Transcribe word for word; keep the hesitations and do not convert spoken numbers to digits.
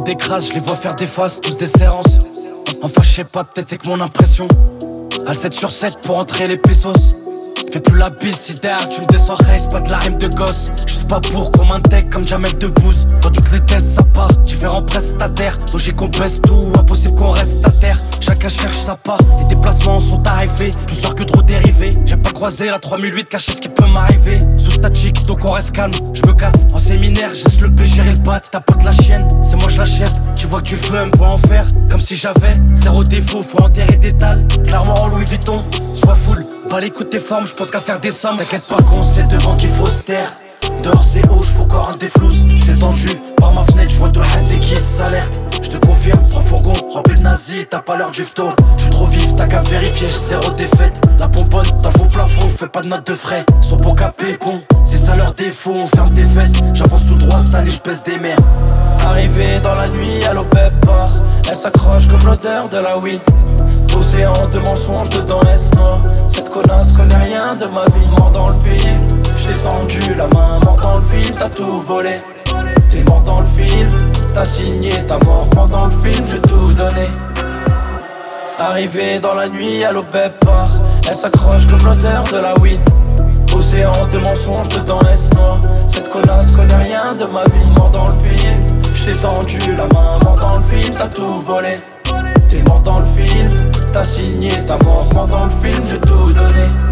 d'écrase, je les vois faire des faces, tous des séances. Enfin je sais pas, peut-être c'est que mon impression. À sept sur sept pour entrer les pesos. Fais plus la bise si derrière tu me descends race, pas de la rime de gosse. Juste pas pour comme un tech comme Jamel Debbouze. Dans toutes les tests ça part, différents prestataires. Logique qu'on baisse tout, impossible qu'on reste à terre. Chacun cherche sa part, les déplacements sont arrivés. Plus sûr que trop dérivés. J'ai pas croisé la trois mille huit, caché ce qui peut m'arriver. Sous statique, donc on reste calme. Je me casse en séminaire, je laisse le P gérer le bat. Ta pote la chienne, c'est moi je l'achète. Tu vois que tu veux me voir en faire, comme si j'avais zéro défaut, faut enterrer des dalles. Clairement en Louis Vuitton, sois full. Pas l'écoute tes formes, j'pense qu'à faire des sommes. T'inquiète pas qu'on sait devant qu'il faut se taire. Dehors c'est haut, j'fous encore un des flous. C'est tendu, par ma fenêtre j'vois tout le hasé qui s'alerte. J'te confirme, trois fourgons, remplis de nazis, t'as pas l'heure du fto. J'suis trop vif, t'as qu'à vérifier, j'ai zéro défaite. La bonbonne, t'en faux plafond, fais pas de note de frais. Sont pour capé, bon, c'est ça leur défaut. On ferme tes fesses, j'avance tout droit, cette année j'pèse des mers. Arrivé dans la nuit, à l'Opépar. Elle s'accroche comme l'odeur de la weed. Océan de mensonges dedans est noir. Cette connasse connaît rien de ma vie. Mort dans le film, j't'ai tendu la main. Mort dans le film, t'as tout volé. T'es mort dans le film, t'as signé ta mort. Mort dans le film, j'ai tout donné. Arrivé dans la nuit à l'Opépar. Elle s'accroche comme l'odeur de la weed. Océan de mensonges dedans est noir. Cette connasse connaît rien de ma vie. Mort dans le film, j't'ai tendu la main. Mort dans le film, t'as tout volé. T'es mort dans le film, t'as signé ta mort. Mort dans le film, j'ai tout donné.